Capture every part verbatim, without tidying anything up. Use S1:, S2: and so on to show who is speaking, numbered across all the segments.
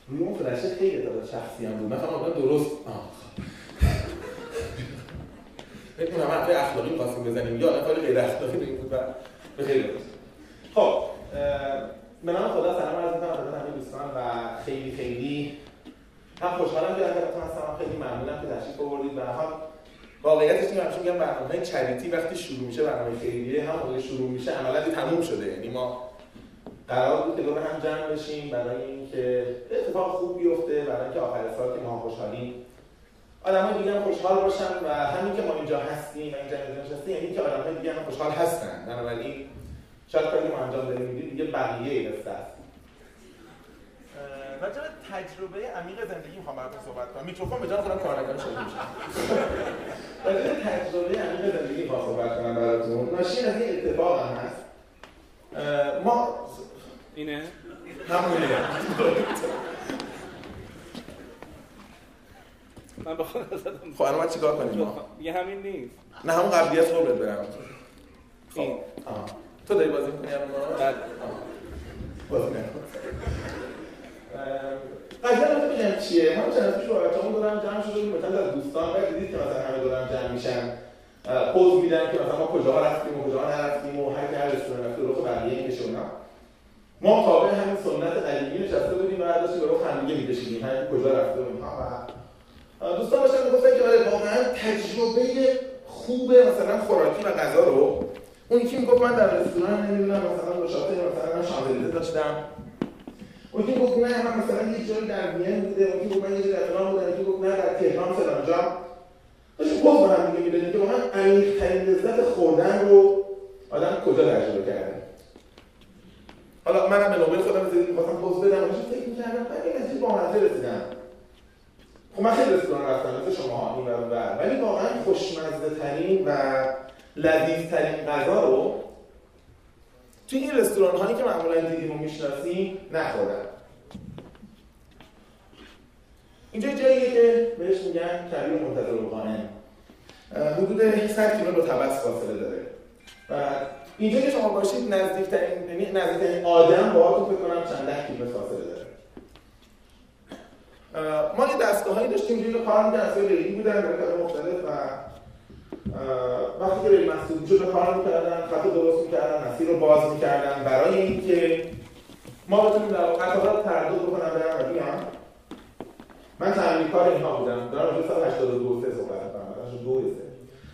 S1: روی اون فلشه خیلی اطلاعات شخصی هم بود. من فهمیدم درست آه ببینم هم حرفای اخلاقی می‌خواستیم بزنیم یا حرفای غیر اخلاقی بگیم بود و به خیلی درست. خب به نام خدا سلام عرض می‌کنم خدمت همه دوستان و خیلی خیلی هم خوشحالم که حضرتون هستم، خیلی ممنونم که تشریف آوردید. به هر حال واقعیتش اینه همیشه میگم برنامه چریتی وقتی شروع میشه، برنامه خیریه هم موقع شروع میشه عملاً تموم شده. یعنی ما قرار بود که دور هم جمع بشیم برای اینکه اتفاق خوب بیفته، برای اینکه آخر سال که ما خوشحالیم آدمای دیگه هم خوشحال باشن و همین که ما اینجا هستیم و اینجا نشستیم یعنی که آدمای دیگه هم خوشحال هستن. بنابراین شاید کاری ما انجام داریم میدیم دیگه بقیه دسته است. راجع به تجربه عمیق زندگی میخوام براتون صحبت کنم. میکروفون به جان خودم کار نکنه شروع میشه. راجع به تجربه عمیق زندگی میخوام صحبت کنم براتون. ناشی از این اتفاق هم هست. ما
S2: اینه
S1: همونه.
S2: من بخوام ازتون
S1: خب الان ما چیکار کنیم ما؟
S2: یه همین نیست.
S1: نه همون قبلی از قربت برم. خب
S2: این
S1: آها تو داری بازی می‌کنی الان ما؟
S2: بعد
S1: بازی نکن. قضیه رو بگم چیه؟ من چند روز پیش واقعا دورم جمع شده بودیم مثلا از دوستان و دیدید که مثلا همه دورم جمع میشن پوز میدن که مثلا ما کجاها رفتیم و کجاها نرفتیم و هر کی هر رستوران رفته رو بقیه میشه اونا. ما تابع همین سنت قدیمی نشسته بودیم و داشتیم رو هم دیگه می‌کشیدیم هر کی کجا رفته و اینها. و دوستان داشتن میگفتن که آره واقعا تجربه خوب مثلا خوراکی و غذا رو اون یکی میگفت من در رستوران نمیدونم مثلا نوشابه مثلا شاملیزه داشتم، اون یکی گفت نه من مثلا یه جایی در وین بوده، اون یکی گفت من یه جایی در ایران بودم، یکی گفت نه در تهران فلان جا. داشتیم پوز با هم دیگه میدادیم که واقعا عمیق‌ترین لذت خوردن رو آدم کجا تجربه کرده. حالا منم به نوبه خودم رسیدم می‌خواستم پوز بدم و فکر می‌کردم بعد این نتیجه با منظر رسیدم. خب من خیلی رستوران رفتم مثل شما این ور ور، ولی واقعا خوشمزه ترین و لذیذ ترین غذا رو توی این رستوران هایی که معمولا دیدیم و میشناسیم نخوردم. اینجا جاییه که بهش میگن کبیر منتظر القائم، حدود صد کیلومتر با طبس فاصله داره و اینجا که شما باشید نزدیکترین یعنی نزدیکترین آدم باهاتون فکر کنم چند ده کیلومتر فاصله داره. ما یه دستگاهایی داشتیم که کار می‌کردن، اصلا ریلی بودن برای کارهای مختلف و وقتی که ریل مسئول شد کار می‌کردن، خط درست می‌کردن، مسیر رو باز می‌کردن برای اینکه ما بتونیم در قطارات تردد بکنن برن و بیان. من تعمیرکار اینها بودم، دارم راجع به سال هشتاد و دو سه صحبت می‌کنم، مثلا دو سه.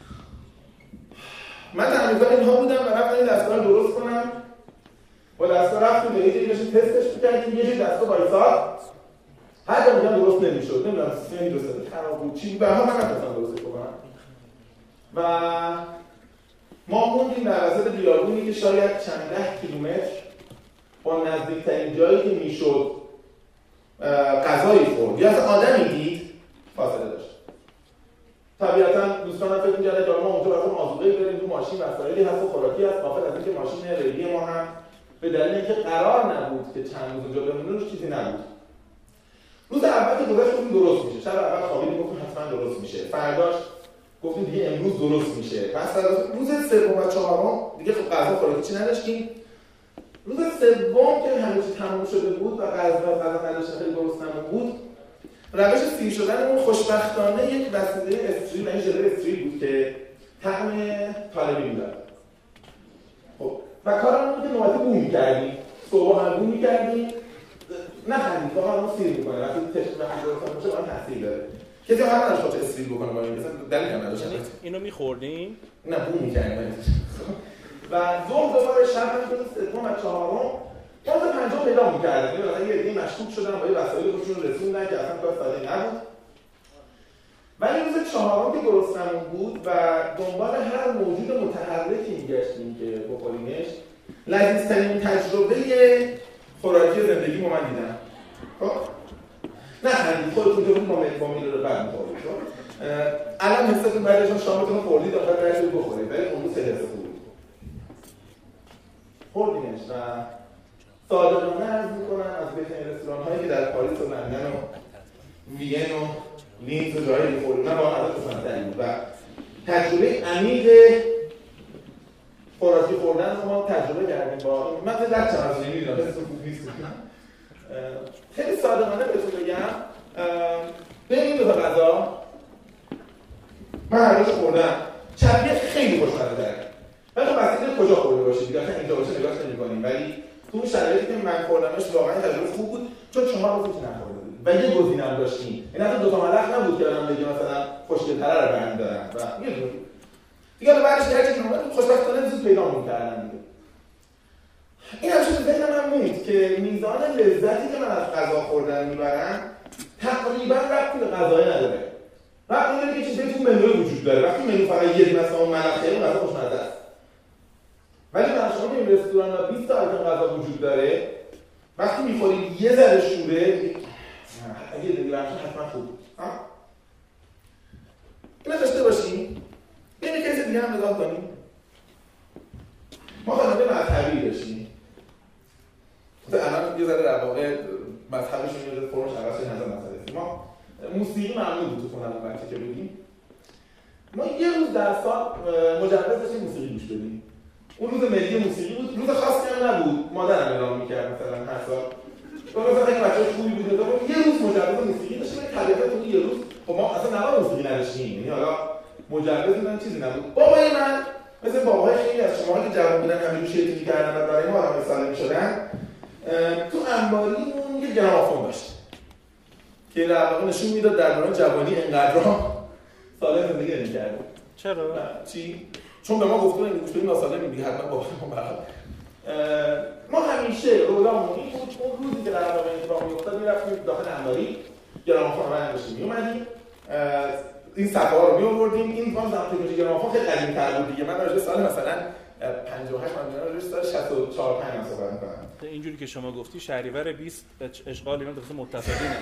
S1: من تعمیرکار اینها بودم و رفتم این دستگاه رو درست کنم. با دستگاه رفتیم به یه جایی داشتیم تستش می‌کردیم، یه جایی دستگاه وایساد. هر جا میگم درست نمیشد، نمیدونم سیستم درست خراب بود چی، به هر حال من نتونستم درستش بکنم. و ما موندیم در وسط بیابونی که شاید چند ده کیلومتر با نزدیکترین جایی که میشد غذایی خورد یا اصلا آدمی دید فاصله داشت. طبیعتا دوستان فکر می‌کردن که ما اونجا برای آزوقه بریم تو ماشین وسایلی هست و خوراکی هست، غافل از اینکه ماشین ریلی ما هم به دلیل اینکه قرار نبود که چند روز اونجا بمونیم روش چیزی نبود. روز اول که گذشت گفتیم درست میشه، شب اول خوابیدیم گفتیم حتما درست میشه، فرداش گفتیم دیگه امروز درست میشه، پس روز سوم و چهارم دیگه خب غذا خوراکی چی نداشتیم. روز سوم که همه چی تموم شده بود و غذا غذا نداشتیم خیلی گرسنمون بود، روش سیر شدنمون خوشبختانه یک وسیله استریل، این ژله استریل بود که طعم طالبی میداد. خب و کارمون بود که نوبتی بو می‌کردیم، صبح هم بو می‌کردیم، نخندید واقعا ما سیر می‌کنه وقتی تشت به حضورتان باشه اون تاثیر داره. کسی هم نداشت خودش استریل بکنه با این مثلا دلیل هم نداشت.
S2: اینو می‌خوردین؟
S1: نه بو می‌کردیم. و ظهر دوباره شب هم روز سوم و چهارم باز پنجم پیدا می‌کردیم. مثلا یه دیگه مشکوک شدن با یه وسایل خودشون رسوندن که اصلا کار ساده نبود. ولی روز چهارم که گرسنمون بود و دنبال هر موجود متحرکی می‌گشتیم که بخوریمش، لذیذترین تجربه خوراکی زندگی ما من دیدم. خب نه خندید خودتون که با با میره رو بعد می‌خورید. الان حستون بعدشون شامتون رو خوردید آخر درش رو بخورید ولی اون روز حس خوبی خوردیمش و صادقانه عرض می‌کنم از بهترین رستوران‌هایی که در پاریس و لندن و وین و لینز و جایی می‌خوریم من واقعا ازش مستمتعم و تجربه عمیق خوراکی خوردن رو ما تجربه کردیم با من در چند از نمی‌دونم حس خوب نیست خیلی صادقانه بهتون بگم بین این دو تا غذا من هر روز خوردم چربی خیلی خوشمزه داره. ولی خب واسه کجا خورده باشید دیگه اصلا اینجا باشه نگاهش نمی‌کنیم، ولی تو اون شرایطی که من خوردمش واقعا تجربه خوب بود چون شما روزی که نخورده بودید و یه گزینه هم داشتین. این اصلا دو تا ملخ نبود که الان بگم مثلا خوشگل‌تره رو برند دارن و یه جوری دیگه بعدش هر چیزی رو خوشبختانه زود پیدا می‌کردم دیگه. این همیشه تو ذهنم هم موند که میزان لذتی که من از غذا خوردن میبرم تقریبا ربطی به غذای نداره. ربطی داره که چیزی تو منوی وجود داره. وقتی منو فقط یه مثلا اون ملخه اون غذا خوشمزه است. ولی من شما که این رستوران ها بیست تا آیتم غذا وجود داره، وقتی میخورید یه ذره شوره اگه دیگه برامش حتما خوب. اینو داشته باشیم. یه کیس دیگه هم نگاه کنیم. ما خانواده مذهبی داشتیم. الان یه ذره در واقع مذهبشون یه ذره فرمش عوض شده نظر مسئله. ما موسیقی ممنوع بود تو خونمون وقتی که بودیم. ما یه روز در سال مجوز داشتیم موسیقی گوش بدیم. اون روز ملی موسیقی بود، روز خاصی هم نبود. مادرم اعلام می‌کرد مثلا هر سال. مثلا اگه بچه‌ها خوبی بود یه روز مجوز موسیقی داشتیم. طبیعتا تو یه روز خب ما اصلا نوار موسیقی نداشتیم. یعنی حالا مجوز اینا چیزی نبود. بابای من مثل باباهای خیلی از شما که جوان بودن همینجوری شیطونی کردن و برای ما آدم سالم شدن، تو انباریمون یه گرامافون داشت که در واقع نشون میداد در دوران جوانی اینقدر سالم زندگی نمی‌کرد.
S2: چرا؟
S1: چی؟ چون به ما گفته این گوش بدیم ناسالم دیگه حتما بابا ما برام ما همیشه رولامون این بود اون روزی که در واقع اتفاق می‌افتاد می‌رفتیم داخل انباری گرامافون رو برداشتیم میومدیم این صفحه‌ها رو می‌آوردیم. این وام زمان تکنولوژی گرامافون خیلی قدیمی‌تر بود دیگه. من راجع به سال مثلا پنجاه و هشت من راجع به سال شصت و چهار پنج هم صحبت می‌کنم.
S2: اینجوری که شما گفتی شهریور بیست اشغال ایران دفعه متصلینه.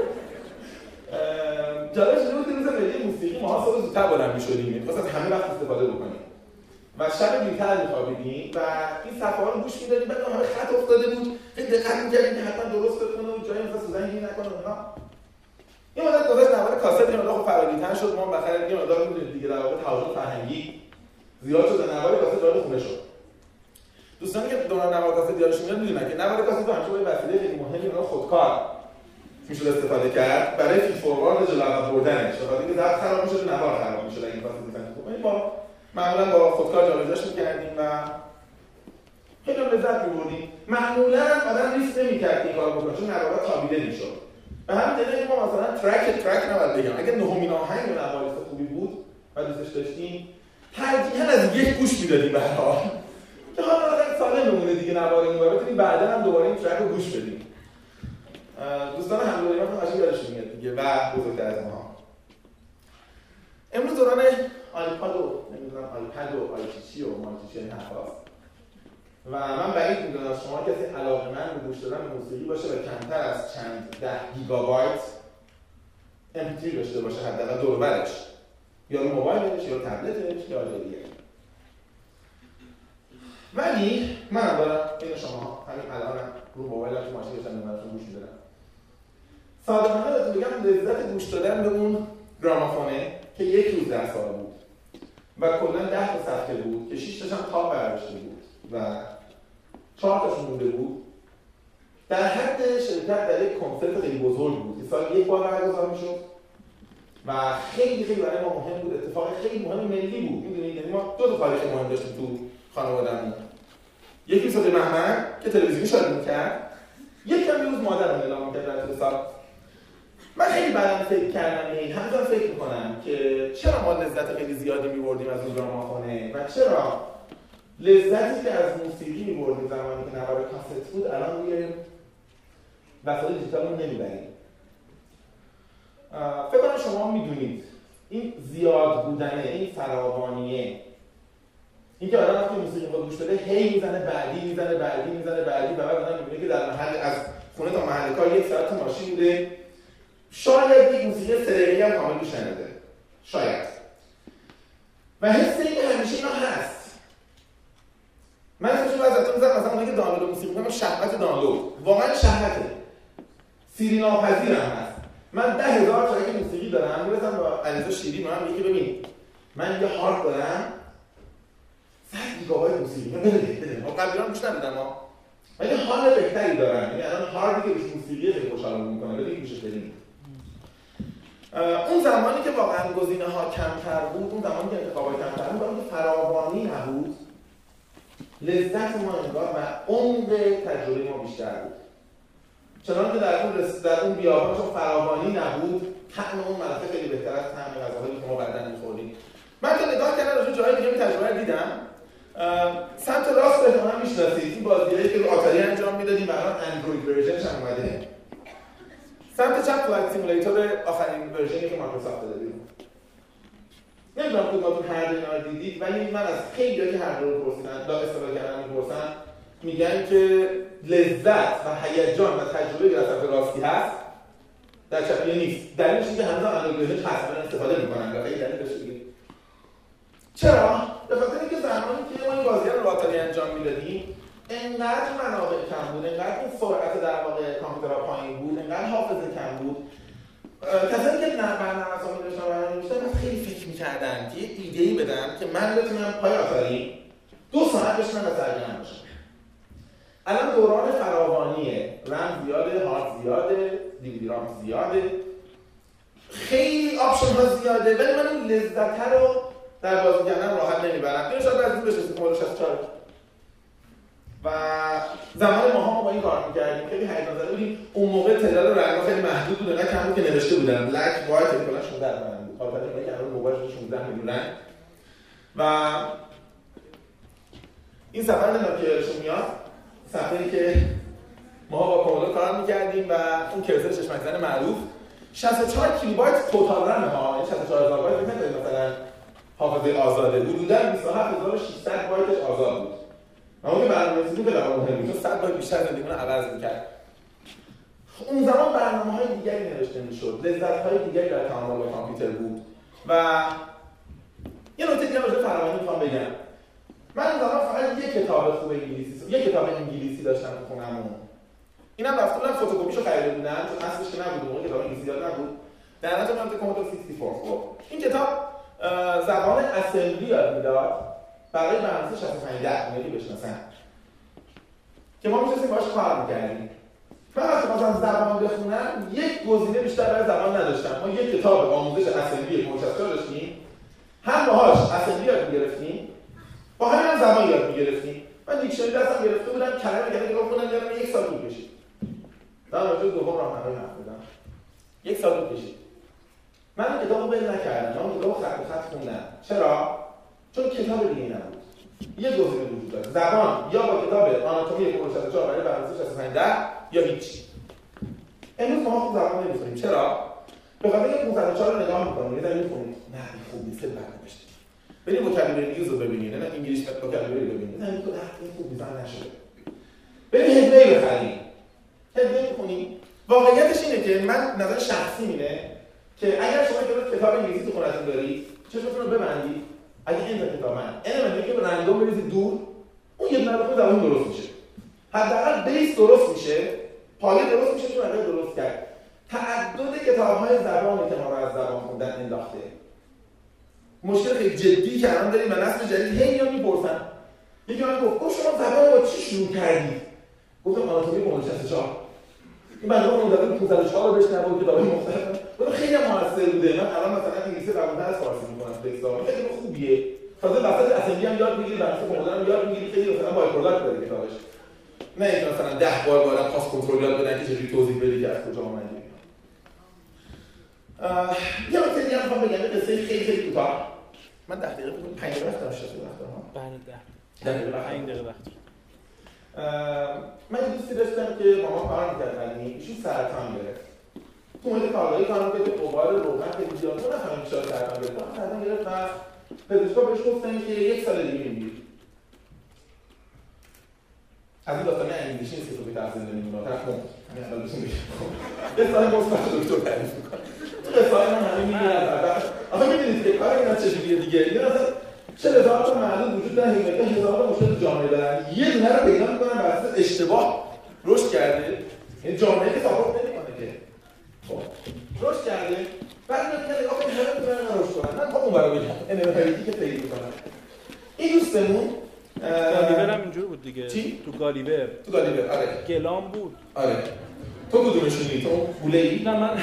S1: جالبش اینه بود روز ملی موسیقی ما صبح زودتر بلند می‌شدیم. واسه از همه وقت استفاده بکنیم. و شب دیرتر می‌خوابیدیم و این صفحه‌ها رو گوش می‌دادیم. بعد همه خط افتاده بود. خیلی دقت می‌کردیم که حتما درست بخونه و جایی مثلا سوزنی نکنه اونها. این مدت گذشت نوار کاست اینا خب فراگیرتر شد. ما بخاطر یه مقدار می‌دونید دیگه در واقع تحول فرهنگی زیاد شد و نوار کاست وارد خونه شد. دوستانی که دوران نوار کاست یادشون میاد می‌دونن که نوار کاست تو همیشه یه وسیله خیلی مهمی برای خودکار میشه استفاده کرد برای فیل فوروارد جلو عقب بردنش. وقتی که ضبط خراب می‌شد نوار خراب می‌شد اگه کاست دیفنس خوب. یعنی با معمولا با خودکار جابجاش می‌کردیم و خیلی لذت می‌بردیم. معمولا آدم ریسک نمی‌کرد این کارو بکنه چون نوار تابیده می‌شد. به همین دلیل ما مثلا ترک ترک نباید بگم اگه نهمین آهنگ نواریس خوبی بود و دوستش داشتیم ترجیحاً از یک گوش میدادیم به هر حال که حالا مثلا سالم بمونه دیگه نوارمون رو بتونیم بعدا هم دوباره این ترک رو گوش بدیم. دوستان همراهی ما خیلی یادشون میاد دیگه و بزرگتر از ما. امروز دوران آیپاد و نمیدونم آیپد و آیچیچی و مایچیچی این حرفاست و من بعید می‌دونم شما کسی علاقه‌مند به گوش دادن موسیقی باشه و کمتر از چند ده گیگابایت ام پی تری داشته باشه حداقل دور و برش یا رو موبایلش یا تبلتش یا جای دیگه. ولی من دارم این شما همین الان رو موبایلم تو ماشین داشتم براتون گوش میدادم. صادقانه بهتون بگم لذت گوش دادن به اون گرامافونه که یک روز در سال بود و کلا ده تا صفحه بود که شش تاش هم تاپ برداشته بود و چهار تاش مونده بود. در حد شرکت در یک کنسرت خیلی بزرگ بود که سال یک بار برگزار میشد و خیلی خیلی برای ما مهم بود. اتفاق خیلی مهم ملی بود. میدونید یعنی ما دو تا تاریخ مهم داشتیم تو خانواده‌مون. یکی صد مهمن که تلویزیونی شارژ می‌کرد، یکی هم روز مادرم اعلام می‌کرد در طول سال. من خیلی بعداً فکر کردم این هنوزم فکر می‌کنم که چرا ما لذت خیلی زیادی می‌بردیم از اون گرامافونه و چرا لذتی که از موسیقی می‌بردیم زمانی که نوار کاست بود الان روی وسایل دیجیتال نمی‌بریم. فکر کنم شما می‌دونید این زیاد بودن این فراوانیه این که آدم وقتی موسیقی رو گوش بده هی میزنه بعدی میزنه بعدی میزنه بعدی و بعد آدم می‌بینه که در محل از خونه تا محل کار یک ساعت ماشین بوده شاید یک موسیقی سریعی هم کامل گوش نده شاید و حس این که همیشه اینا هست. من اسمشون رو ازتون میزنم مثلا اونایی که دانلود موسیقی میکنم شهوت دانلود واقعا شهوته سیری ناپذیر هم هست. من ده هزار ترک موسیقی دارم میرسم با علیزا شیری من یکی ببین من یه هارد دارم صد گیگابایت موسیقی من بده بده ما قبلا گوش ندادم ما ولی حال بهتری دارن. یعنی الان هاردی که روش موسیقی خیلی خوشحالم میکنه ولی گوشش بدیم. اون زمانی که واقعا گزینه‌ها کمتر بود، اون زمانی که انتخابات کمتر بود، اون فراوانی نبود، لذت ما انگار و عمق تجربه ما بیشتر بود. چنانکه در اون رس... در اون بیابان چون فراوانی نبود، طعم اون مناطق خیلی بهتر از طعم غذاهایی که ما بعداً می‌خوردیم. من که نگاه کردم راجع جای دیگه تجربه دیدم. سمت راست رو هم می‌شناسید. این بازیایی که رو آتاری انجام میدادیم، الان اندروید ورژنش هم اومده. سمت چپ فلایت سیمولیتور آخرین ورژنی که مایکروسافت داده بیرون. نمیدونم کدومتون هر دو اینا رو دیدید، ولی من از خیلی‌ها که هر دو رو پرسیدن، دا استفاده کردن می‌پرسن، میگن که لذت و هیجان و تجربه در طرف راستی هست، در چپیه نیست. دلیلش اینه که هنوز اندروید ورژن هست، من استفاده می‌کنن. واقعا دلیلش چیه؟ چرا؟ به خاطر اینکه زمانی که ما این بازی‌ها رو آتاری انجام میدادیم، انقدر منابع کم بود، انقدر این سرعت در واقع کامپیوترها پایین بود، انقدر حافظه کم بود. کسایی که نه برنامه‌نویسا می‌داشتن برنامه نوشتن خیلی فکر می‌کردن که یه ایده‌ای بدن که من بتونم پای آتاری دو ساعت بشینم و سرگرم باشم. الان دوران فراوانیه، رم زیاده، هارد زیاده، دیویدی رام زیاده، خیلی آپشن ها زیاده، ولی من این لذت رو در بازی کردن راحت نمیبرم. اینو شاید از این بشه که مورد شصت و چهار و زمان ما هم با این کار می‌کردیم. خیلی هیجان زده بودیم. اون موقع تعداد رنگ‌ها خیلی محدود بود، انقدر کم بود که نوشته بودن بلک وایت کلاش شونزده رنگ بود. البته اونایی که الان موبایلش شونزده میلیون رنگ. و این سفر نمیدونم که یادشون میاد، صفحه‌ای که ما با کاملا کار می‌کردیم و اون کرسر چشمک زن معروف شصت و چهار کیلوبایت توتال رم ها، یعنی شصت و چهار هزار بایت می‌تونه مثلا حافظه آزاده بود. حدوداً بیست و هفت هزار و ششصد بایتش آزاد بود. اما که برنامه‌نویسی که برای مهم بود، صد بار بیشتر زندگیمون عوض می‌کرد. اون زمان برنامه‌های دیگری نوشته می‌شد، لذت‌های دیگری در تعامل با کامپیوتر بود و یه نکته دیگه راجع فراوانی می‌خوام بگم. من اون زمان فقط یک کتاب خوب انگلیسی، یک کتاب انگلیسی داشتم تو خونه‌مون. اینم رفته بودم فتوکپیشو خریده بودم، چون اصلش که نبود، اون کتاب انگلیسی یاد نبود. در نتیجه من تو کامپیوتر شصت و چهار خب این کتاب زبان اسمبلی یاد میداد برای برنامه‌نویسی شصت و پنج ده اونایی که بشناسن که ما می‌شستیم باهاش کار می‌کردیم. من وقتی مثلا زبان بخونم یک گزینه بیشتر برای زبان نداشتم. ما یک کتاب آموزش اسمبلی پنجاه داشتیم، هم باهاش اسمبلی یاد می‌گرفتیم، با همین هم زبان یاد می‌گرفتیم. من دیکشنری دستم گرفته بودم، کلمه کلمه نگاه کنم یادم یک سال طول کشید. در راجع دوم راهنمایی حرف زدم. یک سال طول کشید. من این کتابو بل نکردم، من کتابو خط به خط خوندم. چرا؟ چون کتاب دیگه نبود. یه گزینه وجود داره. زبان یا با کتاب آناتومی شصت و چهار برای برنامه‌نویسی شصت و پنج ده یا هیچ. امروز ما خوب زبان نمی‌خونیم. چرا؟ به خاطر اینکه شصت و چهار رو نگاه می‌کنیم، می‌ذاریم می‌خونیم. نه، خوب نیست برنامه‌نویسی. بریم وکابولری نیوز رو ببینید، نه انگلیسی وکابولری ببینید. نه این تو این خوب دیزاین نشده. بریم هدوی بخریم. هدوی بخونیم. واقعیتش اینه که من نظر شخصی اینه که اگر شما که کتاب انگلیسی تو خونه‌تون دارید، چشمتون رو ببندید. اگه این کتاب من، این من میگه رندوم بریزید دور، اون یه دونه بخون زبان درست میشه. حداقل بیس درست میشه، پایه درست میشه چون اگه درست کرد. تعدد کتاب‌های زبانی که ما رو از زبان خوندن انداخته. مشکل خیلی جدی که الان داریم و نسل جدید هی میان میپرسن. یکی من گفت "گفت شما زبان با چی شروع کردید؟" گفتم آناتومی شصت و چهار. این بنده خدا مدت شصت و چهار رو بشنوم کتابای مختلف. ولی خیلی موثر بوده. من الان مثلا انگلیسی قبلا از فارسی می‌کنم تکست‌ها. خیلی خوبیه. تازه وسط اسمبلی هم یاد می‌گیری، وسط کامپیوتر هم یاد می‌گیری، خیلی مثلا بای پروداکت داره کتابش. نه اینکه مثلا ده بار بالا پاس کنترل یاد بدن که چجوری توضیح بدی که از کجا اومدی. یه وقتی دیگه می‌خوام بگم قصه خیلی خیلی کوتاه. من ده دقیقه بود پنج دقیقه داشتم وقت ها.
S2: بله ده. ده دقیقه پنج دقیقه وقت.
S1: من دوستی داشتم که با ما کار می‌کرد، ایشون سرطان گرفت. تو محیط کارگاهی کار می‌کرد که غبار روغن خیلی زیاد بود، نفهمیدم چرا سرطان گرفت. سرطان گرفت و پزشکا بهش گفتن که یک سال دیگه می‌میری. از این داستان انگلیسی نیست که تو بهتر زنده می‌مونی، طرف مون. همین اول بهتون میگم. یه سال مثبت دکتر تعریف می‌کنه. تو قصه‌های من همین می‌گیرن. آخه می‌دونید که کار اینا چجوریه دیگه. اینا اصلا چه هزار تا معلول وجود داره، هزار تا مشکل جامعه دارن. یه دونه رو پیدا می‌کنن واسه اشتباه رشد کرده. این جامعه که ساپورت نمی‌کنه که. خب رشد کرده. بعد میگن نگاه کنید همه دارن رشد کنن. من خب اون برای بگم. انرژی که پیدا می‌کنن. این دوستمون
S2: گالیور هم اینجوری بود دیگه.
S1: چی؟
S2: تو گالیور.
S1: تو گالیور آره.
S2: گلام بود.
S1: آره. تو کدومشونی؟ تو بوله‌ای؟
S2: نه من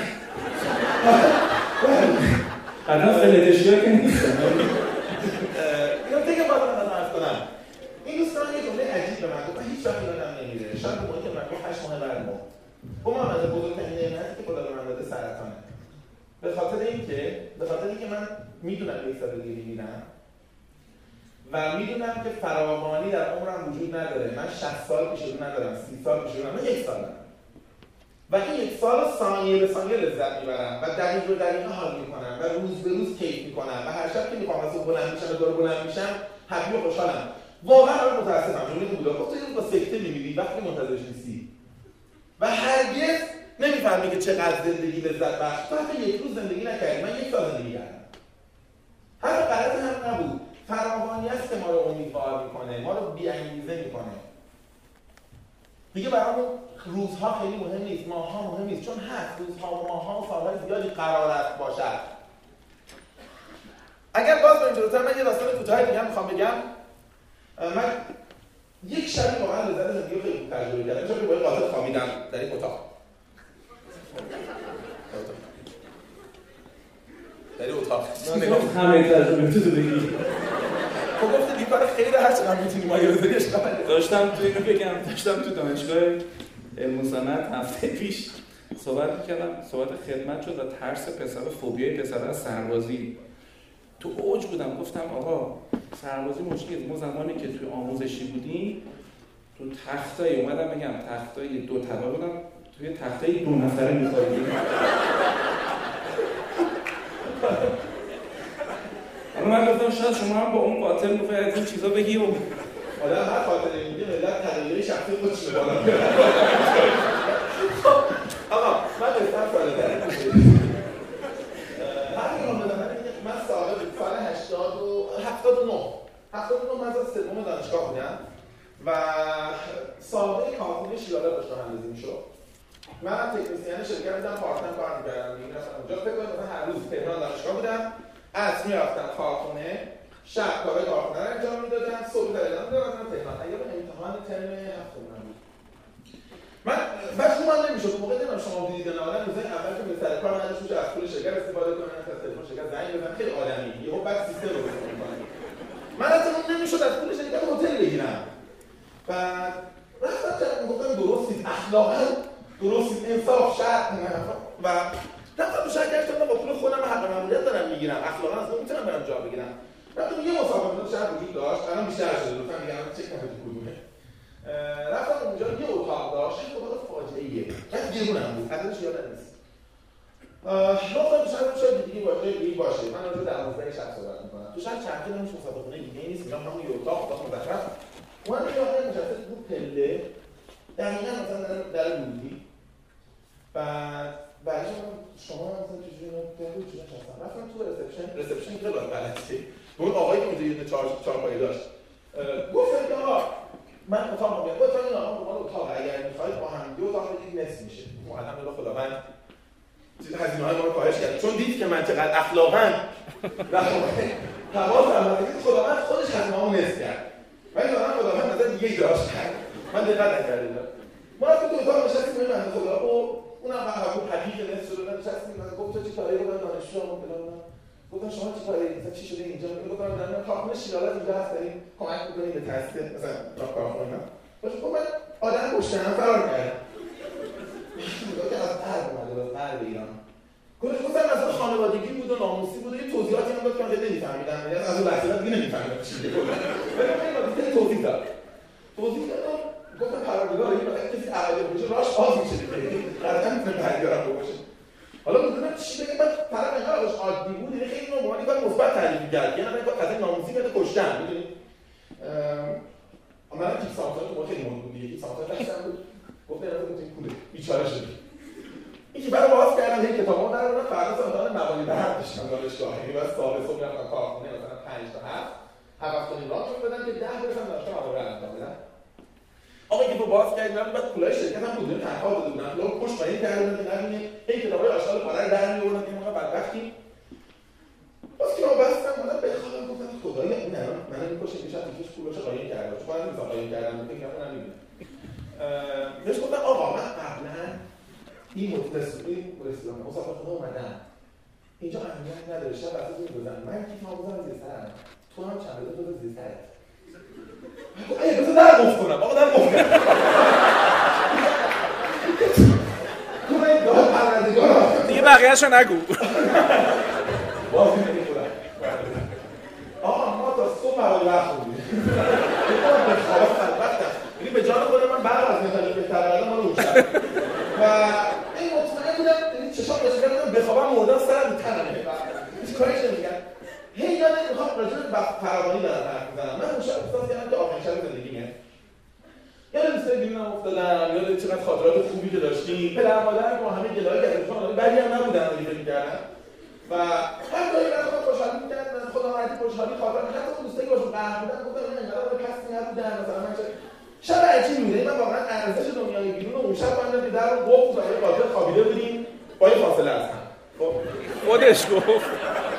S2: قطعا فلتشیا که نیستم.
S1: اینو دیگه باید من عرض کنم. این دوستان یه جمله عجیب به من گفت، من هیچ وقت یادم نمیره. شاید موقعی که من گفت هشت ماه بعد ما. گفتم من از بزرگترین نعمتی که خدا به من داده سرطانه. به خاطر اینکه به خاطر اینکه من میدونم یک سال دیگه میمیرم و میدونم که فراوانی در عمرم وجود نداره. من شصت سال پیش رو ندارم، سی سال پیش رو ندارم، من یک سال دارم. و این یک سال ثانیه به ثانیه لذت میبرم و دقیق به دقیقه حال میکنم و روز به روز کیف میکنم و هر شب که میخوام از صبح بلند میشم و دور بلند میشم حقیقی و خوشحالم. واقعا من متاسفم جمله که بودا گفت تو با سکته میمیری وقتی منتظرش نیستی و هرگز نمیفهمی که چقدر زندگی لذت بخش. تو حتی یک روز زندگی نکردی، من یک سال زندگی کردم. حتی غلط هم نبود. فراوانی است که ما رو امیدوار میکنه، ما رو بی‌انگیزه میکنه. دیگه برامون روزها خیلی مهم نیست، ماه‌ها مهم نیست، چون هست روزها و ماه‌ها و سال‌های زیادی قرار است باشد. اگر باز بریم جلوتر، من یه داستان کوتاه دیگه میخوام بگم. من یک شبی واقعا لذت زندگی رو خیلی تجربه کردم. چون با یه قاتل خوابیدم در یک اتاق. در این اتاق.
S2: همه تجربه تو بگی.
S1: خب گفت این کار خیلی راحت چون میتونی ما یه بزنیش کنیم.
S2: داشتم تو اینو بگم، داشتم تو دانشگاه علم و صنعت هفته پیش صحبت می‌کردم، صحبت خدمت شد و ترس پسر، فوبیای پسر از سربازی. تو اوج بودم، گفتم آقا سربازی مشکلی، ما زمانی که توی آموزشی بودیم تو تختای اومدم بگم تختای دو طبقه بودم، توی تختای دو نفره می‌خوابیدیم. اما من گفتم شاید شما هم با اون قاتل می‌خواید از این چیزا بگی و
S1: آدم هر خاطر میگه ملت تغییر شخصی خودش رو بالا میاره. آقا من بهتر سوال دارم. همین رو بدونم من سابق سال هشتاد و هفتاد و نه هفتاد و نه من از سوم دانشگاه بودم و سابق کارخونه شیلاله داشت راه‌اندازی می‌شد. من هم تکنسین شرکت بودم، پارت تایم کار می‌کردم. می‌رفتم اونجا فکر کنم مثلا هر روز تهران دانشگاه بودم. از می‌رفتم کارخونه، شب کارهای کارخونه رو انجام می‌دادم، صبح در ادامه می‌رفتم تهران. ایام امتحان ترم هفتم بود. من بچه من نمی‌شد موقع دیدم شما دیدید نه آدم روزای اول که به سر کار نداشت میشه از پول شرکت استفاده کنه، از تلفن شرکت زنگ بزنم، خیلی آدمی یهو بعد سیستم رو بزنم می‌کنه. من اصلا نمی‌شد از پول شرکت هتل بگیرم. بعد رفتم چند گفتم درست نیست، اخلاقاً درست نیست، انصاف شرط و رفتم تو شرکت گفتم با پول خودم حق ماموریت دارم میگیرم، اخلاقاً اصلا میتونم برم جا بگیرم. رفتم یه مسابقه تو شهر وجود داشت، الان بیشتر شده لطفاً میگم چک کنید کدومه. رفتم اونجا یه اتاق داشت، خیلی اتاق فاجعه‌ایه. بعد گرونم بود، ازش یادم نیست. رفتم تو شهر شاید دیگه باشه، دیگه باشه. من اونجا دوازده شب صحبت می‌کنم. تو شهر چند تا نمیشه مسابقه دیگه نیست، میگم همون یه اتاق اتاق مزخرف. اون یه آقای نشسته بود پله. دقیقاً مثلا در در بودی. بعد بعدش شما مثلا چجوری نمی‌دونید چی نشستم. رفتم تو رسپشن، رسپشن خیلی غلطه. اون آقایی که اونجا یه چهار چهار پایه داشت. گفتم که آقا من اتاق میام. گفتم این آقا ما اتاق اگر می‌خواید با هم دو اتاق بدید نصف میشه. معلم الله خداوند هزینه‌های ما رو کاهش کرد. چون دید که من چقدر اخلاقاً حواسم بود، خداوند خودش هزینه‌هامو نصف کرد. ولی واقعا خداوند نظر دیگه داشت. من دقت نکردم. ما تو اتاق نشستیم من خدا و اونم قهوه حقیقی نصف شده نشستیم. من گفتم چه کاری رو من دانشجوام فلان. گفتم شما چه کاری مثلا چی شده اینجا؟ میگفتم من کارخونه شیلاله اینجا هست داریم کمک می‌کنیم به تاسیس مثلا راه کارخونه. باشه خب من آدم پشتم فرار کردم. میگم که از قلب اومده از قلب ایران. گفتم گفتم مثلا خانوادگی بود و ناموسی بود و یه توضیحاتی هم داد که من خیلی نمی‌فهمیدم. یعنی از اون لحظه دیگه نمی‌فهمیدم چی میگه. ولی من خیلی توضیح داد. توضیح دادم گفتم پروردگار این وقتی کسی عقاید بشه راهش باز میشه دیگه. قطعاً میتونه پروردگار باشه. حالا میدونم چی بگم بعد طرف اینقدرش عادی بود یعنی خیلی نوع معنی کار مثبت تعریف می‌کرد. یعنی من کار قضیه ناموسی کرده کشتن می‌دونید. من تیپ سامسونگ تو خیلی مهم بود دیگه. تیپ سامسونگ داشتم بود. گفتم از این کوله بیچاره شد. این که برای باز کردم این کتابو در اون فردا سال مبانی بعد داشتم دانشگاه. یعنی بعد سال صبح رفتم کارخونه مثلا پنج تا هفت هفت تا نیم راه می‌بردم که ده برسم دانشگاه رو انجام بدم. آقا که تو باز کردیم بعد پولای شرکت هم بود تنخواه داده بودن لو پشت پایین کردن که نبینه این کتابای آشغال پاره در میوردن که ما بدبختی باز که ما بستم اونا بخوام گفتم خدایی این الان من می‌کشه که شاید توش پول باشه قایم کرده چون من مثلا قایم کردم فکر کنم اونم می‌بینه بهش گفتم آقا من قبلا این متصوی رستوران مسافر خونه اومدم اینجا اهمیت نداره شب واسه می‌گذارم من کیف آوردم زیر سرم تو هم چند روز تو زیر سرت ای بذار در قفل کنم آقا در قفل کنم تو این دو پرندگان
S2: دیگه بقیه‌اشو نگو
S1: باز می‌خورم آقا ما تا صبح حوالی وقت بودیم بکنم به خواب خلبتم یعنی به جان خود من بعد از متالی بهتر بردم من روشم و این مطمئن بودم یعنی چشام بشه کردم بخوابم مردم سرم رو تنمه هیچ کاریش نمیگم هی یادم میخوام راجع به فراوانی دارم حرف میزنم من اون شب احساس کردم که آخرین شب زندگیمه یاد دوستای بیرونم افتادم یاد چقدر خاطرات خوبی که داشتیم پدر مادرم با همه گلایه کردن چون بعدی هم نبودن دیگه می‌کردن و هر جایی من خودم خوشحالی می‌کردم من خودم راحتی خوشحالی خاطرم حتی اون دوستایی که باشون قهر بودن گفتم من انقدر به کسی نبودن مثلا من شب عجیبی بوده من واقعا ارزش دنیای بیرون اون شب من که در رو گفت و یه قاطع خوابیده بودیم با یه فاصله از هم خب
S2: خودش گفت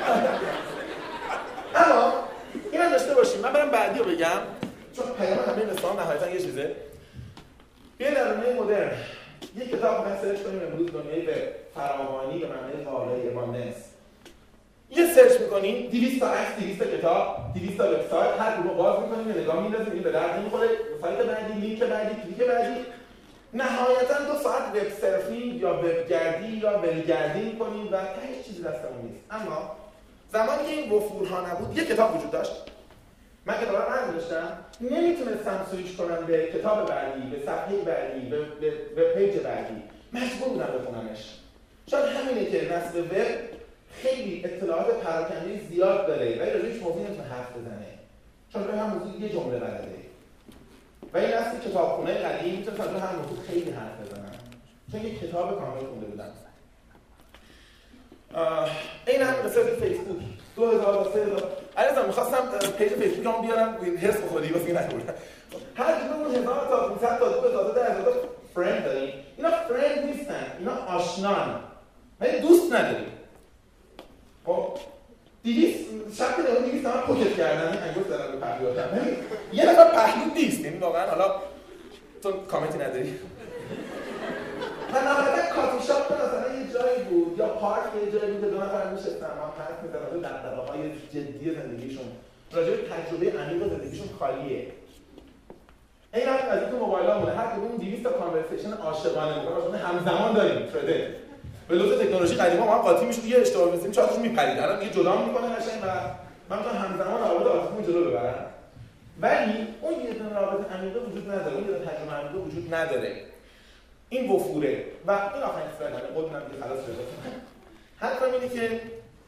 S1: اما اینم داشته باشیم من برم بعدی رو بگم چون پیام همه مثال نهایتا یه چیزه بیاین در دنیای مدرن یه کتاب من سرچ کنیم امروز دنیای به فراوانی به معنی واقعی abundance یه سرچ میکنیم دویست تا عکس دویست تا کتاب دویست تا وبسایت هر کدوم باز میکنیم یه نگاه میندازیم این به درد نمیخوره سایت بعدی لینک بعدی کلیک بعدی نهایتا دو ساعت وب سرفینگ یا وب گردی یا ولگردی میکنیم و هیچ چیزی دستمون نیست اما زمانی که این وفورها نبود یه کتاب وجود داشت من کتاب رو من داشتم نمیتونستم سویچ کنم به کتاب بعدی به صفحه بعدی به به, به پیج بعدی مجبور بودم بخونمش شاید همینه که نصب وب خیلی اطلاعات پراکنده زیاد داره ولی راجع به موضوع نمیتونه حرف بزنه چون به هم موضوع یه جمله بلده و این نسل کتابخونه قدیم میتونه راجع به هر موضوع خیلی حرف بزنن چون یه کتاب کامل خونده بودن این هم مثل فیسبوک دو هزار و سه هزار علیرضا می‌خواستم پیج فیسبوکم بیارم این حس بخوری واسه این نبودم هر کدوم هزار تا پانصد تا دو هزار تا ده هزار تا فرند داریم اینا فرند نیستن اینا آشنان ولی دوست نداریم خب دویست شب که دارم دویست هم پوکت کردن انگشت دارم به پهلو دارم یه نفر پهلو نیست یعنی واقعا حالا تو کامنتی نداری من نهایتا کافی شاپ مثلا یه جایی بود یا پارک یه جایی بود که دو نفر میشستن ما حرف می‌زدن در دغدغه‌های جدی زندگیشون راجع به تجربه عمیق زندگیشون خالیه این هم از این موبایلامونه هر کدوم دویست تا کانورسیشن عاشقانه می‌کنه همزمان داریم ترده به لحاظ تکنولوژی قدیما ما هم قاطی می‌شد یه اشتباه می‌زنیم چهارتاشون می‌پرید الان دیگه جدا می‌کنه قشنگ و من می‌تونم همزمان رابطه عاطفیمون جلو ببرم ولی اون یه دونه رابطه عمیقه وجود نداره اون یه دونه تجربه عمیقه وجود نداره این وفوره و این آخرین اسلایدمه قولم دیگه خلاص شده حرفم اینه که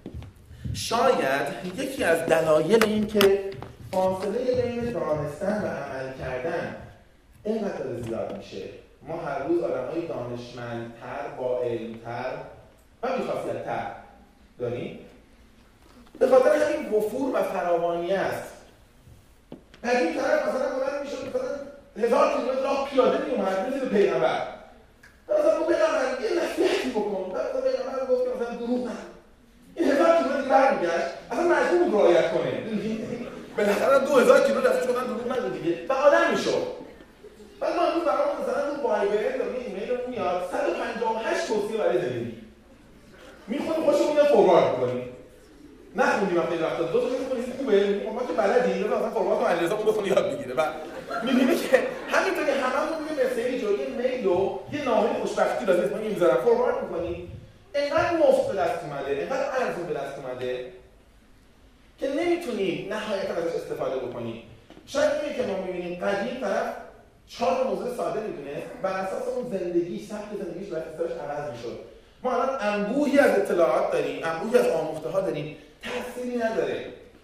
S1: شاید یکی از دلایل این که فاصله بین دانستن و عمل کردن اینقدر زیاد میشه ما هر روز آدم‌های دانشمندتر با علمتر و بی‌خاصیت‌تر داریم به خاطر همین وفور و فراوانی است از این طرف مثلا بلند میشه مثلا هزار کیلومتر راه پیاده میومد میشه به پیغمبر مثلا پیغمبر یه نصیحتی بکن مثلا پیغمبر گفت که مثلا دروغ نگو این هزار کیلومتر برمیگشت اصلا مجبور بود رعایت کنه بالاخره دو هزار کیلومتر رفتش گفتن دروغ نگو دیگه و آدم میشد بعد ما امروز برام مثلا تو وایبر یا ایمیل رو میاد صد و پنجاه و هشت توصیه برای زندگی میخونیم خوشمون میاد فوروارد می‌کنیم نخوندیم خیلی وقتا دو تا می‌خونیم خوبه ما که بلدیم اینا مثلا فوروارد رو علیرضا اون بخونه یاد میگیره و می‌بینیم که همینطوری هممون یه مسیج و یه میل و یه نامه خوشبختی لازم است ما می‌ذارم فوروارد می‌کنیم اینقدر مفت به دست اومده اینقدر ارزون به دست اومده که نمی‌تونی نهایتاً ازش استفاده بکنی شاید اینه که ما می‌بینیم قدیم طرف چهار تا موضوع ساده می‌دونه بر اساس اون زندگی سبک زندگیش و استایلش عوض می‌شد ما الان انبوهی از اطلاعات داریم انبوهی از آموخته‌ها داریم تأثیری نداره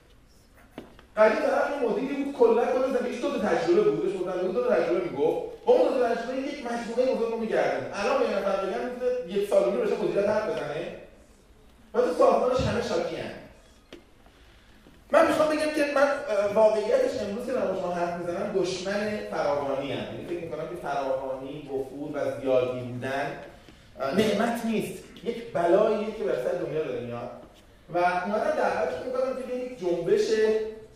S1: قدیم طرف یه مدیری بود کلا کل زندگیش دو تا تجربه بود بهش گفتن دو تا تجربه میگفت با اون دو تا تجربه یک مجموعه موضوع رو می‌گردن الان به نفر بگم میتونه یک سال و نیم بشه مدیریت حرف بزنه و تو سازمانش همه شاکی‌ان من میخوام بگم که من واقعیتش امروز که دارم شما حرف میزنم دشمن فراوانی ام یعنی فکر میکنم که فراوانی وفور و زیادی بودن نعمت نیست یک بلاییه که وسط دنیا داره میاد و اومدم دعوت میکنم که یک جنبش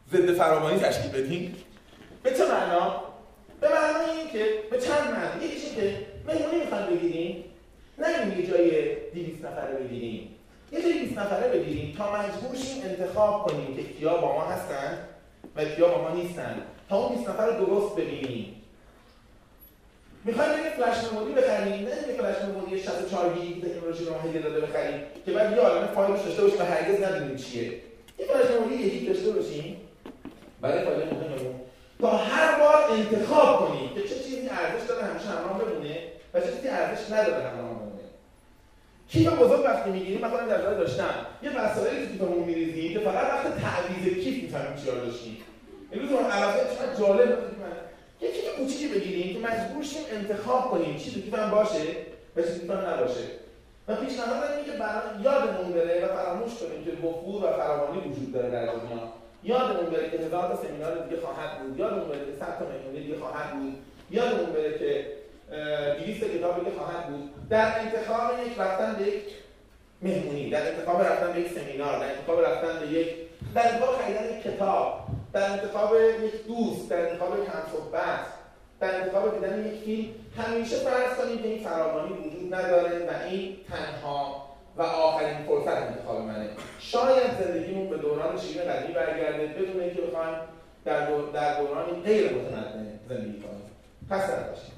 S1: ضد فراوانی تشکیل بدیم. به چه معنا؟ به معنای این که به چند معنی. یکیش این که مهمونی میخوایم بگیریم، نگیم یه جای دویست نفره بگیریم، یه جای بیست نفره بگیریم تا مجبور شیم انتخاب کنیم که کیا با ما هستن و کیا با ما نیستن، تا اون بیست نفر رو درست ببینیم. میخوایم بریم فلش مموری بخریم، نه اینکه فلش مموری شصت و چهار گیگ تکنولوژی رو هدیه داده بخریم که بعد یه عالمه فایلش داشته باشیم و هرگز ندونیم چیه. یه فلش مموری یک گیگ داشته باشیم برای فایل مهممون تا هر بار انتخاب کنیم که چه چیزی ارزش داره همیشه همراه بمونه و چه چیزی ارزش نداره همراه بمونه. کیف بزرگ وقتی میگیریم، من خودم در جای داشتم یه وسایلی تو کیفمون میریزیم که فقط وقت تعویض کیف میفهمیم چیا داشتیم. امروز اون علاقه چقدر جالب بود. یه کیف کوچیکی بگیریم که مجبور شیم انتخاب کنیم چی تو کیفم باشه و چی تو کیفم نباشه. و پیشنهاد اینه که برای یادمون بره و فراموش کنیم که وفور و فراوانی وجود داره در دنیا. یادمون بره که هزار تا سمینار دیگه خواهد بود، یادمون بره که صد تا مهمونی دیگه خواهد بود، یادمون بره که دویست کتاب دیگه خواهد بود. در انتخاب یک رفتن به یک مهمونی، در انتخاب رفتن به یک سمینار، در انتخاب رفتن به یک در انتخاب خریدن یک کتاب، در انتخاب یک دوست، در انتخاب یک همصحبت، در انتخاب دیدن یک فیلم، همیشه فرض کنیم که این فراوانی وجود نداره و این تنها و آخرین فرصت انتخاب منه. شاید زندگیمون به دوران شیوه قدیمی برگرده بدون اینکه بخوایم در, دور... در دورانی غیر متمدن زندگی کنیم. خسته نباشید.